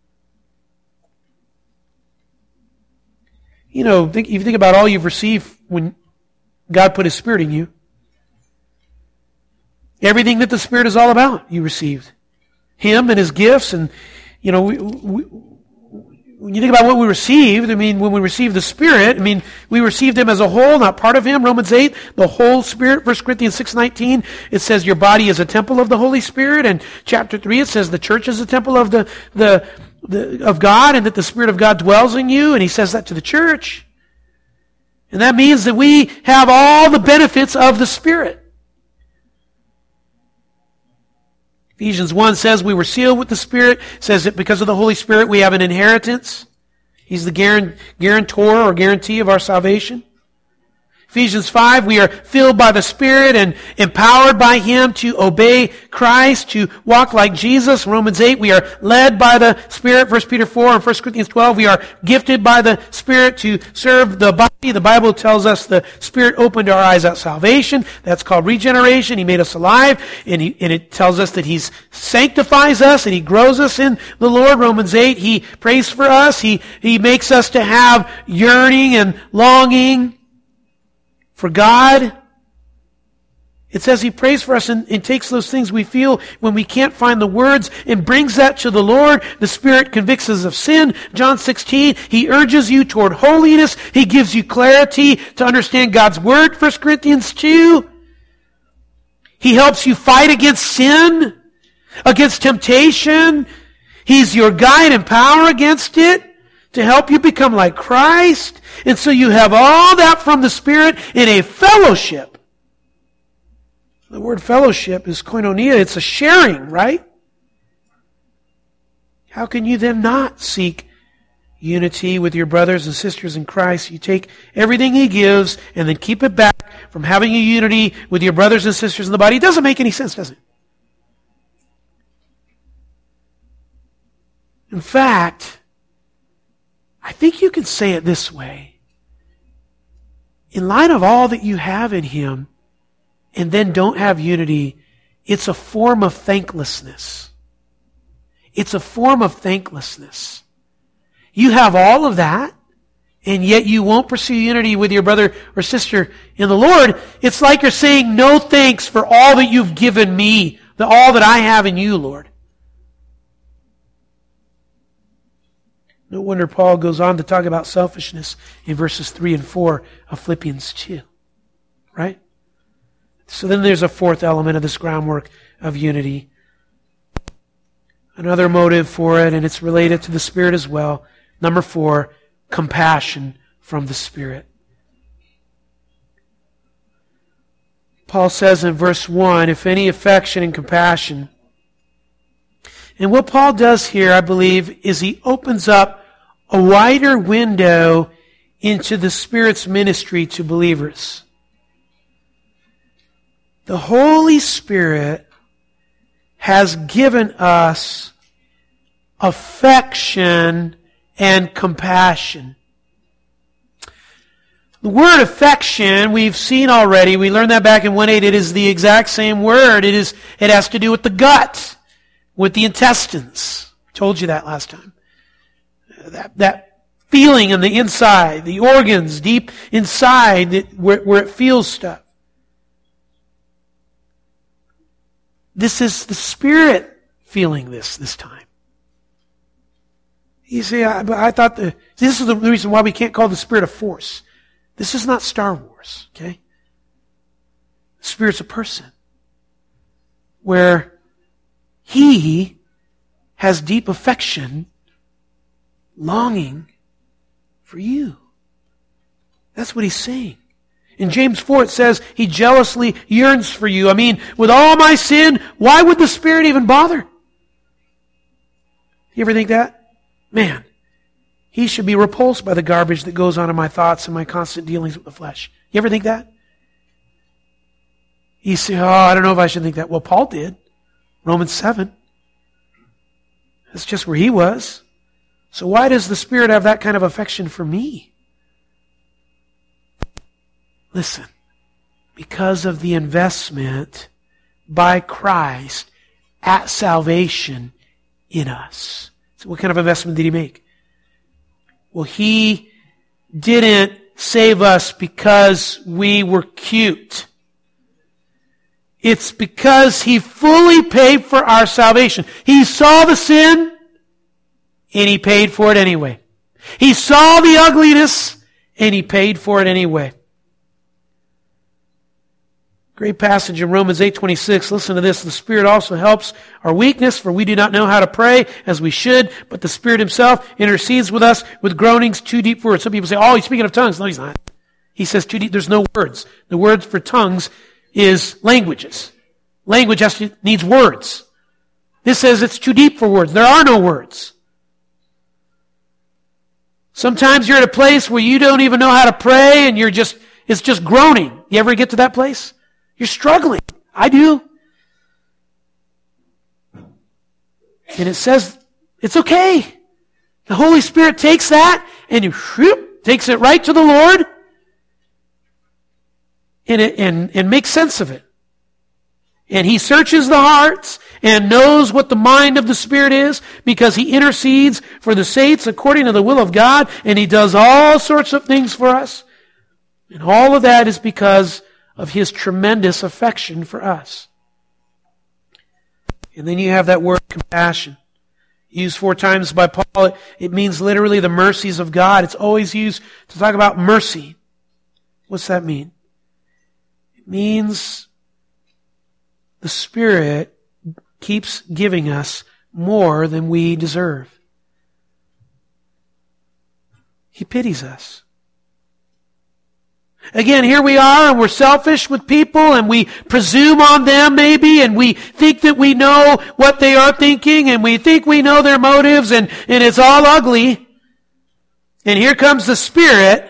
You know, think, if you think about all you've received when God put His Spirit in you, everything that the Spirit is all about, you received. Him and His gifts, and, you know, we, we, when you think about what we received, I mean, when we received the Spirit, I mean, we received Him as a whole, not part of Him. Romans eight, the whole Spirit. First Corinthians six nineteen, it says your body is a temple of the Holy Spirit. And chapter three, it says the church is a temple of the, the, the of God, and that the Spirit of God dwells in you. And he says that to the church. And that means that we have all the benefits of the Spirit. Ephesians one says we were sealed with the Spirit. It says that because of the Holy Spirit we have an inheritance. He's the guarantor or guarantee of our salvation. Ephesians five, we are filled by the Spirit and empowered by Him to obey Christ, to walk like Jesus. Romans eight, we are led by the Spirit. First Peter four and First Corinthians twelve, we are gifted by the Spirit to serve the body. The Bible tells us the Spirit opened our eyes at salvation. That's called regeneration. He made us alive, and, he, and it tells us that He sanctifies us and He grows us in the Lord. Romans eight, He prays for us. He, he makes us to have yearning and longing for God. It says He prays for us and, and takes those things we feel when we can't find the words and brings that to the Lord. The Spirit convicts us of sin. John sixteen, He urges you toward holiness. He gives you clarity to understand God's Word. First Corinthians two, He helps you fight against sin, against temptation. He's your guide and power against it, to help you become like Christ. And so you have all that from the Spirit in a fellowship. The word fellowship is koinonia. It's a sharing, right? How can you then not seek unity with your brothers and sisters in Christ? You take everything He gives and then keep it back from having a unity with your brothers and sisters in the body. It doesn't make any sense, does it? In fact, I think you can say it this way. In light of all that you have in Him, and then don't have unity, it's a form of thanklessness. It's a form of thanklessness. You have all of that, and yet you won't pursue unity with your brother or sister in the Lord. It's like you're saying, no thanks for all that you've given me, the all that I have in you, Lord. No wonder Paul goes on to talk about selfishness in verses three and four of Philippians two. Right? So then there's a fourth element of this groundwork of unity. Another motive for it, and it's related to the Spirit as well. Number four, compassion from the Spirit. Paul says in verse one, if any affection and compassion. And what Paul does here, I believe, is he opens up a wider window into the Spirit's ministry to believers. The Holy Spirit has given us affection and compassion. The word affection, we've seen already. We learned that back in one eight. It is the exact same word. It is. It has to do with the gut, with the intestines. I told you that last time. That, that feeling on the inside, the organs deep inside that, where, where it feels stuff. This is the Spirit feeling this this time. You see, I, I thought the, this is the reason why we can't call the Spirit a force. This is not Star Wars, okay? The Spirit's a person where He has deep affection, longing for you. That's what He's saying. In James four it says He jealously yearns for you. I mean, with all my sin, why would the Spirit even bother? You ever think that? Man, He should be repulsed by the garbage that goes on in my thoughts and my constant dealings with the flesh. You ever think that? You say, oh, I don't know if I should think that. Well, Paul did. Romans seven. That's just where he was. So why does the Spirit have that kind of affection for me? Listen, because of the investment by Christ at salvation in us. So what kind of investment did He make? Well, He didn't save us because we were cute. It's because He fully paid for our salvation. He saw the sin, and He paid for it anyway. He saw the ugliness, and He paid for it anyway. Great passage in Romans eight twenty-six. Listen to this. The Spirit also helps our weakness, for we do not know how to pray as we should, but the Spirit Himself intercedes with us with groanings too deep for words. Some people say, oh, he's speaking of tongues. No, He's not. He says too deep. There's no words. The word for tongues is languages. Language has to, needs words. This says it's too deep for words. There are no words. Sometimes you're at a place where you don't even know how to pray and you're just, it's just groaning. You ever get to that place? You're struggling. I do. And it says it's okay. The Holy Spirit takes that and he whoop, takes it right to the Lord and, it, and, and makes sense of it. And He searches the hearts and knows what the mind of the Spirit is because He intercedes for the saints according to the will of God, and He does all sorts of things for us. And all of that is because of His tremendous affection for us. And then you have that word compassion. Used four times by Paul. It, it means literally the mercies of God. It's always used to talk about mercy. What's that mean? It means the Spirit keeps giving us more than we deserve. He pities us. Again, here we are and we're selfish with people and we presume on them maybe and we think that we know what they are thinking and we think we know their motives and, and it's all ugly. And here comes the Spirit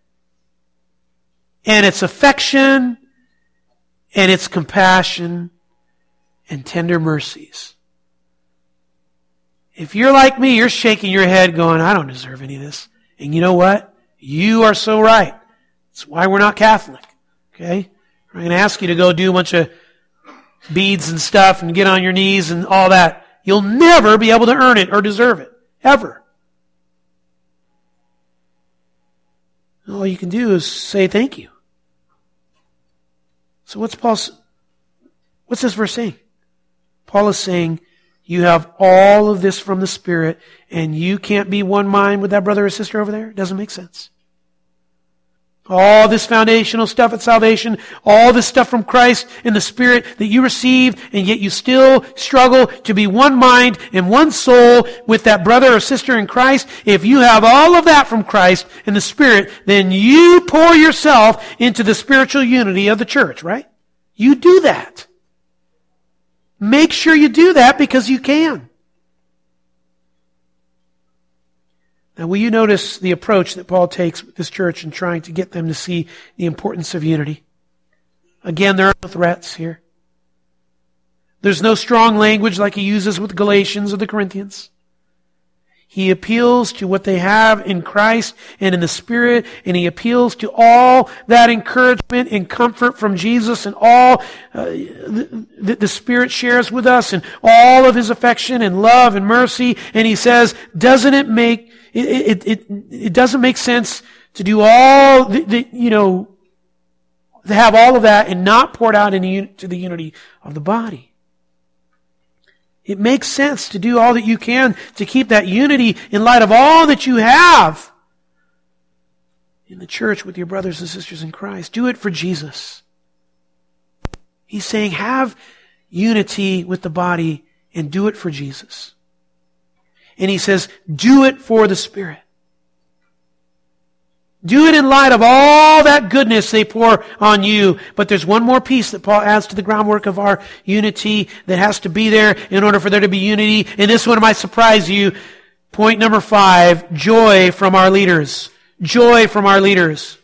and it's affection and it's compassion and tender mercies. If you're like me, you're shaking your head going, I don't deserve any of this. And you know what? You are so right. That's why we're not Catholic. Okay? I'm going to ask you to go do a bunch of beads and stuff and get on your knees and all that. You'll never be able to earn it or deserve it. Ever. All you can do is say thank you. So what's Paul's, what's this verse saying? Paul is saying, you have all of this from the Spirit, and you can't be one mind with that brother or sister over there? It doesn't make sense. All this foundational stuff at salvation, all this stuff from Christ and the Spirit that you received, and yet you still struggle to be one mind and one soul with that brother or sister in Christ. If you have all of that from Christ and the Spirit, then you pour yourself into the spiritual unity of the church, right? You do that. Make sure you do that because you can. Now, will you notice the approach that Paul takes with this church in trying to get them to see the importance of unity? Again, there are no threats here. There's no strong language like he uses with the Galatians or the Corinthians. He appeals to what they have in Christ and in the Spirit, and he appeals to all that encouragement and comfort from Jesus and all uh, that the Spirit shares with us and all of his affection and love and mercy. And he says, doesn't it make, it, it, it, it doesn't make sense to do all the, the, you know, to have all of that and not pour it out into the unity of the body. It makes sense to do all that you can to keep that unity in light of all that you have in the church with your brothers and sisters in Christ. Do it for Jesus. He's saying have unity with the body and do it for Jesus. And he says, do it for the Spirit. Do it in light of all that goodness they pour on you. But there's one more piece that Paul adds to the groundwork of our unity that has to be there in order for there to be unity. And this one might surprise you. Point number five, joy from our leaders. Joy from our leaders.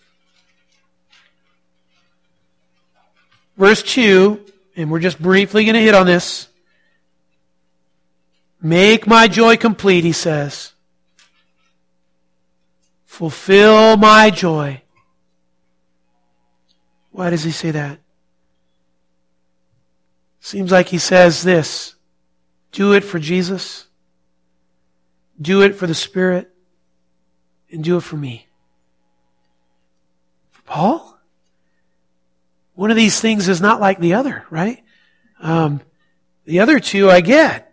Verse two, and we're just briefly going to hit on this. Make my joy complete, he says. Fulfill my joy. Why does he say that? Seems like he says this. Do it for Jesus. Do it for the Spirit. And do it for me. For Paul? One of these things is not like the other, right? Um, the other two I get.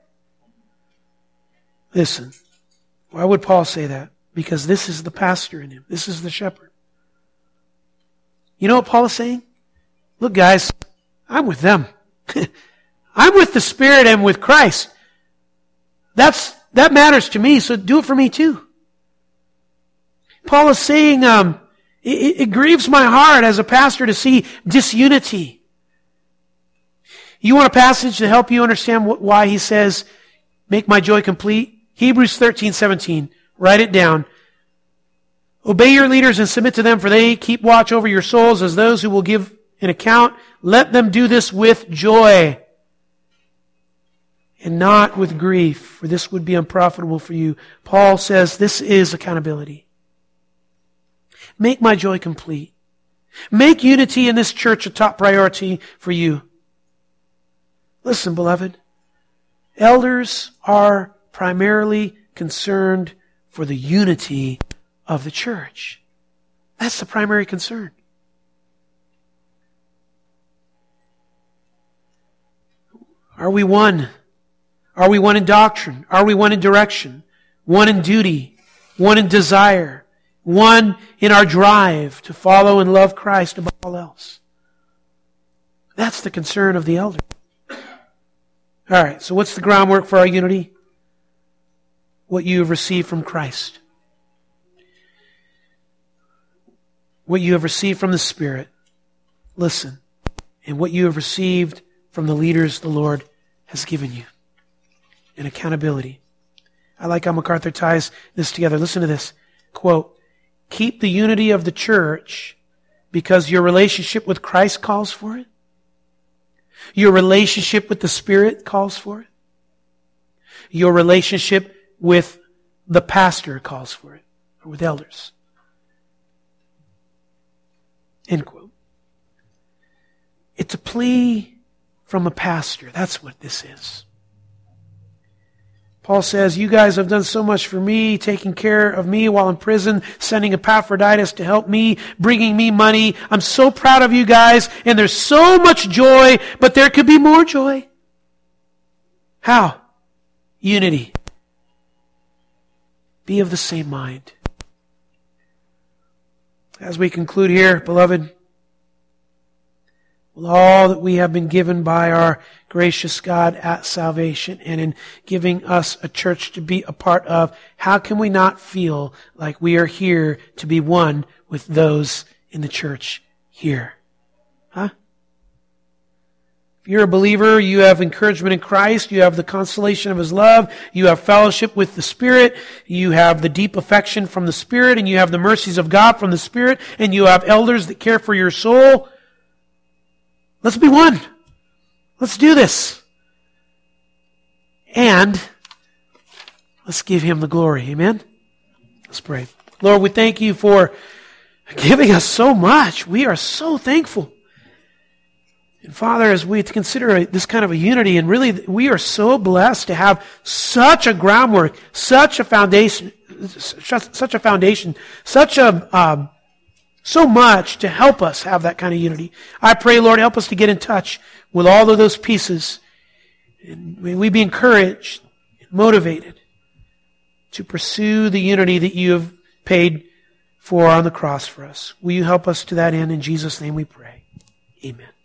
Listen, why would Paul say that? Because this is the pastor in him. This is the shepherd. You know what Paul is saying? Look, guys, I'm with them. I'm with the Spirit and with Christ. That's that matters to me, so do it for me too. Paul is saying, um, it, it grieves my heart as a pastor to see disunity. You want a passage to help you understand what, why he says, make my joy complete? Hebrews thirteen seventeen. Write it down. Obey your leaders and submit to them, for they keep watch over your souls as those who will give an account. Let them do this with joy and not with grief, for this would be unprofitable for you. Paul says this is accountability. Make my joy complete. Make unity in this church a top priority for you. Listen, beloved, elders are primarily concerned for the unity of the church. That's the primary concern. Are we one? Are we one in doctrine? Are we one in direction? One in duty? One in desire? One in our drive to follow and love Christ above all else? That's the concern of the elder. All right, so what's the groundwork for our unity? What you have received from Christ. What you have received from the Spirit. Listen. And what you have received from the leaders the Lord has given you. And accountability. I like how MacArthur ties this together. Listen to this. Quote, keep the unity of the church because your relationship with Christ calls for it. Your relationship with the Spirit calls for it. Your relationship with the pastor calls for it. or with elders. End quote. It's a plea from a pastor. That's what this is. Paul says, you guys have done so much for me, taking care of me while in prison, sending Epaphroditus to help me, bringing me money. I'm so proud of you guys, and there's so much joy, but there could be more joy. How? Unity. Be of the same mind. As we conclude here, beloved, with all that we have been given by our gracious God at salvation and in giving us a church to be a part of, how can we not feel like we are here to be one with those in the church here? Huh? If you're a believer, you have encouragement in Christ, you have the consolation of His love, you have fellowship with the Spirit, you have the deep affection from the Spirit, and you have the mercies of God from the Spirit, and you have elders that care for your soul. Let's be one. Let's do this. And let's give Him the glory. Amen? Let's pray. Lord, we thank You for giving us so much. We are so thankful. And Father, as we consider this kind of a unity, and really we are so blessed to have such a groundwork, such a foundation, such a foundation, such a... Um, So much to help us have that kind of unity. I pray, Lord, help us to get in touch with all of those pieces. And may we be encouraged, motivated to pursue the unity that You have paid for on the cross for us. Will You help us to that end? In Jesus' name we pray. Amen.